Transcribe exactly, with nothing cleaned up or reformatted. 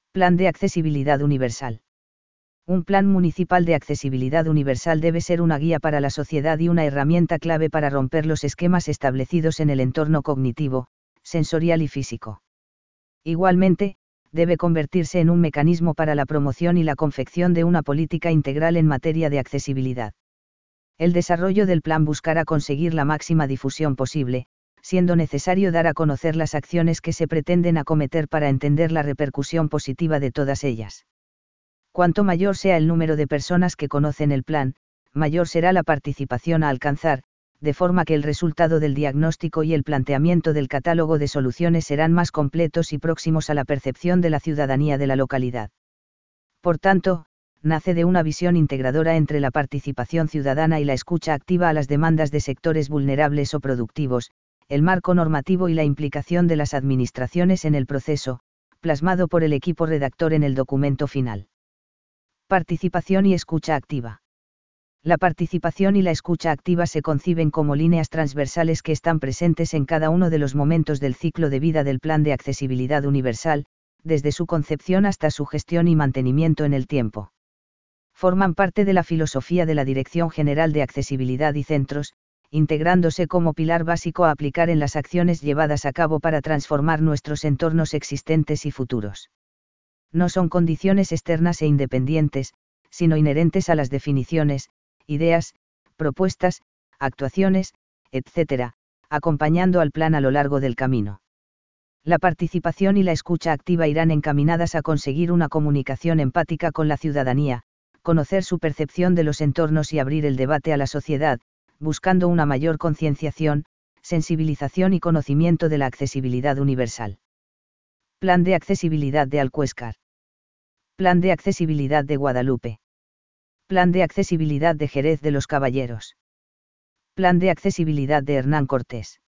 Plan de accesibilidad universal. Un plan municipal de accesibilidad universal debe ser una guía para la sociedad y una herramienta clave para romper los esquemas establecidos en el entorno cognitivo, sensorial y físico. Igualmente, debe convertirse en un mecanismo para la promoción y la confección de una política integral en materia de accesibilidad. El desarrollo del plan buscará conseguir la máxima difusión posible, siendo necesario dar a conocer las acciones que se pretenden acometer para entender la repercusión positiva de todas ellas. Cuanto mayor sea el número de personas que conocen el plan, mayor será la participación a alcanzar, de forma que el resultado del diagnóstico y el planteamiento del catálogo de soluciones serán más completos y próximos a la percepción de la ciudadanía de la localidad. Por tanto, nace de una visión integradora entre la participación ciudadana y la escucha activa a las demandas de sectores vulnerables o productivos, el marco normativo y la implicación de las administraciones en el proceso, plasmado por el equipo redactor en el documento final. Participación y escucha activa. La participación y la escucha activa se conciben como líneas transversales que están presentes en cada uno de los momentos del ciclo de vida del Plan de Accesibilidad Universal, desde su concepción hasta su gestión y mantenimiento en el tiempo. Forman parte de la filosofía de la Dirección General de Accesibilidad y Centros, integrándose como pilar básico a aplicar en las acciones llevadas a cabo para transformar nuestros entornos existentes y futuros. No son condiciones externas e independientes, sino inherentes a las definiciones, ideas, propuestas, actuaciones, etcétera, acompañando al plan a lo largo del camino. La participación y la escucha activa irán encaminadas a conseguir una comunicación empática con la ciudadanía, conocer su percepción de los entornos y abrir el debate a la sociedad, buscando una mayor concienciación, sensibilización y conocimiento de la accesibilidad universal. Plan de accesibilidad de Alcuéscar. Plan de accesibilidad de Guadalupe. Plan de accesibilidad de Jerez de los Caballeros. Plan de accesibilidad de Hernán Cortés.